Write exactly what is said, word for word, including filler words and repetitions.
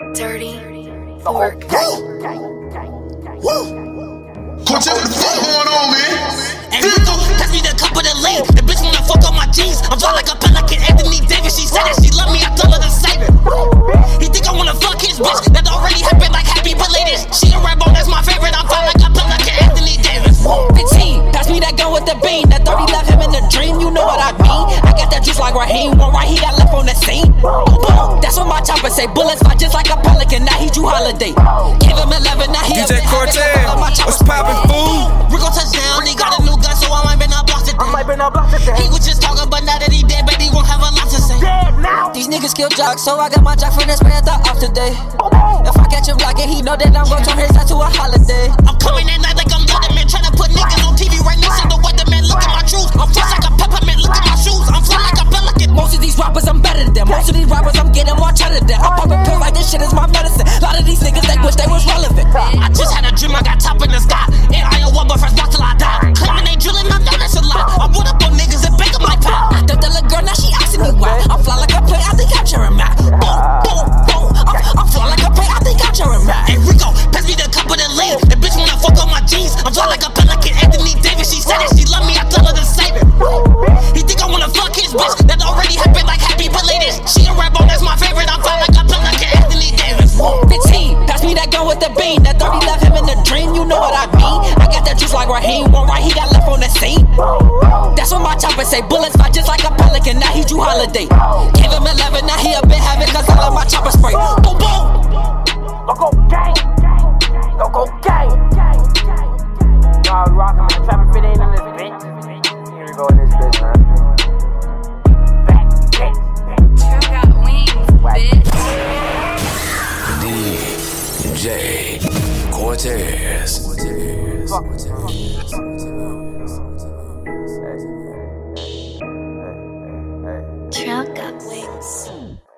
Dirty Fork. Woo! Cortez, what the fuck going on, man? And Rico, pass me the cup of the lean. The bitch wanna fuck up my jeans. I'm fly like a pelican, Anthony Davis. She said that she love me, I told her to save it. He think I wanna fuck his bitch. That already happened, like happy belated. She a rap on, that's my favorite. I'm fly like a pelican, Anthony Davis. fifteen, pass me that gun with the beam. That thirty left him in the dream, you know what I mean. I got that juice like Raheem. One right, he got left on the scene. Boom, that's what my chopper say. Bullets fly just like a pelican. Now he Drew Holiday. Gave him eleven, now he D J Cortez, what's poppin', fool? Rico touchdown, he got a new gun, so I might been a block today. He was just talking, but now that he dead, baby, won't have a lot to say. These niggas kill jocks, so I got my jock from this man thought off today. If I catch him blocking, he know that I'm gon' turn his out to a holiday. I'm coming at night like I'm Letterman, tryna put niggas on T V right next to the weatherman. Look at my truth, I'm fresh like a peppermint. Look at my shoes, I'm fly like a pelican. Most of these rappers, I'm better than them. Most of these rappers, I'm getting more cheddar than. I'm popping pills like this shit is my medicine. A lot of these niggas, they wish they was relevant. I just had a dream, I got top in the sky. In Iowa, but first block till I die. Claiming they drilling, I know that's a lie. I put up on niggas and bake them like pie. I thought that little girl, now she asking me why. I'm fly like a plane, I think I'm Jeremiah. Boom, boom, boom. I'm, I'm fly like a plane, I think I'm Jeremiah. Hey Rico, pass me the cup of the lean. The bitch wanna fuck up my jeans. I'm fly like a pelican, Anthony Davis. She said that she love me, I told her to save it. He think I wanna fuck his bitch. That already happened, like happy belated. She a rap on, that's my favorite. I'm fly like a pelican, Anthony Davis. fifteen, pass me that gun with the beam. That thirty left him in the dream, you know what I mean. I got that juice like Raheem. One right, he got left on the scene. That's what my chopper say. Bullets fly just like a pelican. Now he Drew Holiday. Gave him eleven, now he a bit heavy, cause I love my chopper spray. Boom, boom. Go gang, go go gang. Nah, rockin', man. Traffic fit ain't in this bitch. Here we go in this bitch, man. Back, back, back. Trap got wings, bitch. D J Cortez. Fuck. Trap got wings.